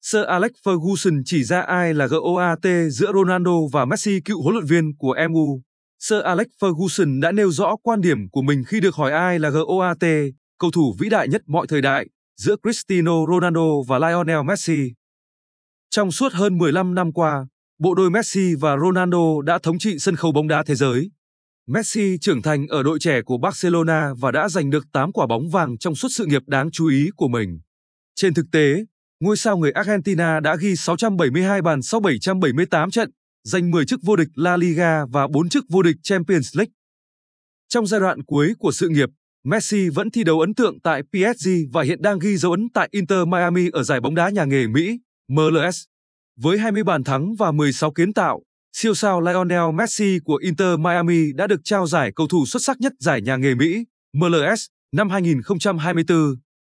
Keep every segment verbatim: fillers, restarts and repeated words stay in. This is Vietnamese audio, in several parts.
Sir Alex Ferguson chỉ ra ai là GOAT giữa Ronaldo và Messi, cựu huấn luyện viên của em u. Sir Alex Ferguson đã nêu rõ quan điểm của mình khi được hỏi ai là GOAT, cầu thủ vĩ đại nhất mọi thời đại, giữa Cristiano Ronaldo và Lionel Messi. Trong suốt hơn mười lăm năm qua, bộ đôi Messi và Ronaldo đã thống trị sân khấu bóng đá thế giới. Messi trưởng thành ở đội trẻ của Barcelona và đã giành được tám quả bóng vàng trong suốt sự nghiệp đáng chú ý của mình. Trên thực tế, ngôi sao người Argentina đã ghi sáu trăm bảy mươi hai bàn sau bảy trăm bảy mươi tám trận, giành mười chức vô địch La Liga và bốn chức vô địch Champions League. Trong giai đoạn cuối của sự nghiệp, Messi vẫn thi đấu ấn tượng tại pê ét giê và hiện đang ghi dấu ấn tại Inter Miami ở giải bóng đá nhà nghề Mỹ, M L S. Với hai mươi bàn thắng và mười sáu kiến tạo, siêu sao Lionel Messi của Inter Miami đã được trao giải cầu thủ xuất sắc nhất giải nhà nghề Mỹ, M L S, năm hai nghìn không trăm hai mươi tư.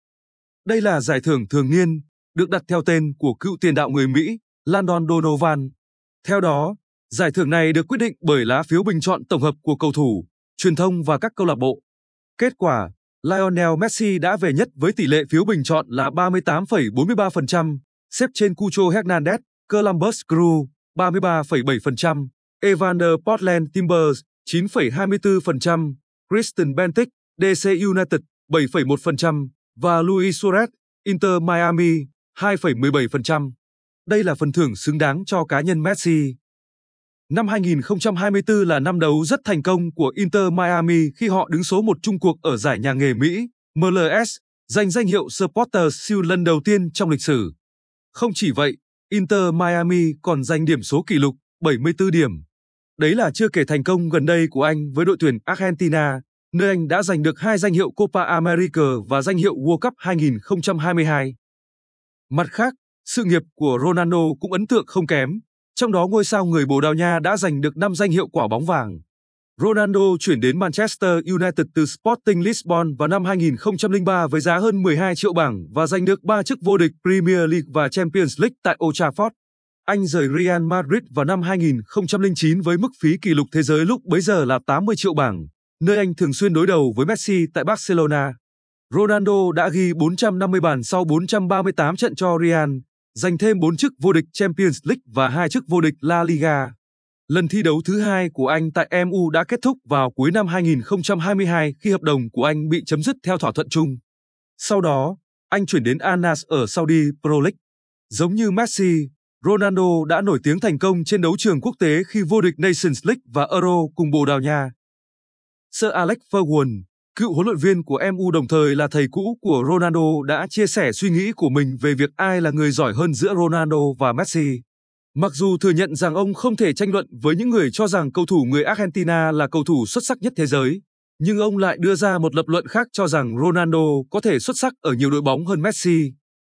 Đây là giải thưởng thường niên, được đặt theo tên của cựu tiền đạo người Mỹ, Landon Donovan. Theo đó, giải thưởng này được quyết định bởi lá phiếu bình chọn tổng hợp của cầu thủ, truyền thông và các câu lạc bộ. Kết quả, Lionel Messi đã về nhất với tỷ lệ phiếu bình chọn là ba mươi tám phẩy bốn mươi ba phần trăm, xếp trên Cucho Hernandez, Columbus Crew, ba mươi ba phẩy bảy phần trăm, Evander Portland Timbers, chín phẩy hai mươi tư phần trăm, Christian Bentic, D C United, bảy phẩy một phần trăm, và Luis Suarez, Inter Miami, hai phẩy mười bảy phần trăm. Đây là phần thưởng xứng đáng cho cá nhân Messi. Năm hai nghìn không trăm hai mươi tư là năm đấu rất thành công của Inter Miami khi họ đứng số một chung cuộc ở giải nhà nghề Mỹ, M L S, giành danh hiệu Supporters Shield lần đầu tiên trong lịch sử. Không chỉ vậy, Inter Miami còn giành điểm số kỷ lục bảy mươi tư điểm. Đấy là chưa kể thành công gần đây của anh với đội tuyển Argentina, nơi anh đã giành được hai danh hiệu Copa America và danh hiệu World Cup hai nghìn không trăm hai mươi hai. Mặt khác, sự nghiệp của Ronaldo cũng ấn tượng không kém, trong đó ngôi sao người Bồ Đào Nha đã giành được năm danh hiệu quả bóng vàng. Ronaldo chuyển đến Manchester United từ Sporting Lisbon vào năm hai nghìn không trăm lẻ ba với giá hơn mười hai triệu bảng và giành được ba chức vô địch Premier League và Champions League tại Old Trafford. Anh rời Real Madrid vào năm hai nghìn không trăm lẻ chín với mức phí kỷ lục thế giới lúc bấy giờ là tám mươi triệu bảng, nơi anh thường xuyên đối đầu với Messi tại Barcelona. Ronaldo đã ghi bốn trăm năm mươi bàn sau bốn trăm ba mươi tám trận cho Real, giành thêm bốn chức vô địch Champions League và hai chức vô địch La Liga. Lần thi đấu thứ hai của anh tại em u đã kết thúc vào cuối năm hai nghìn không trăm hai mươi hai khi hợp đồng của anh bị chấm dứt theo thỏa thuận chung. Sau đó, anh chuyển đến Al Nassr ở Saudi Pro League. Giống như Messi, Ronaldo đã nổi tiếng thành công trên đấu trường quốc tế khi vô địch Nations League và Euro cùng Bồ Đào Nha. Sir Alex Ferguson, cựu huấn luyện viên của em u đồng thời là thầy cũ của Ronaldo, đã chia sẻ suy nghĩ của mình về việc ai là người giỏi hơn giữa Ronaldo và Messi. Mặc dù thừa nhận rằng ông không thể tranh luận với những người cho rằng cầu thủ người Argentina là cầu thủ xuất sắc nhất thế giới, nhưng ông lại đưa ra một lập luận khác cho rằng Ronaldo có thể xuất sắc ở nhiều đội bóng hơn Messi.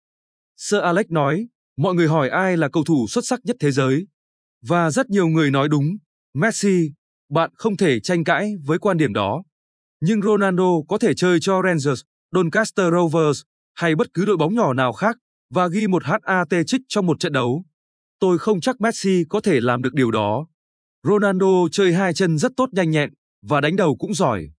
Sir Alex nói, mọi người hỏi ai là cầu thủ xuất sắc nhất thế giới. Và rất nhiều người nói đúng, Messi, bạn không thể tranh cãi với quan điểm đó. Nhưng Ronaldo có thể chơi cho Rangers, Doncaster Rovers hay bất cứ đội bóng nhỏ nào khác và ghi một hat-trick trong một trận đấu. Tôi không chắc Messi có thể làm được điều đó. Ronaldo chơi hai chân rất tốt, nhanh nhẹn và đánh đầu cũng giỏi.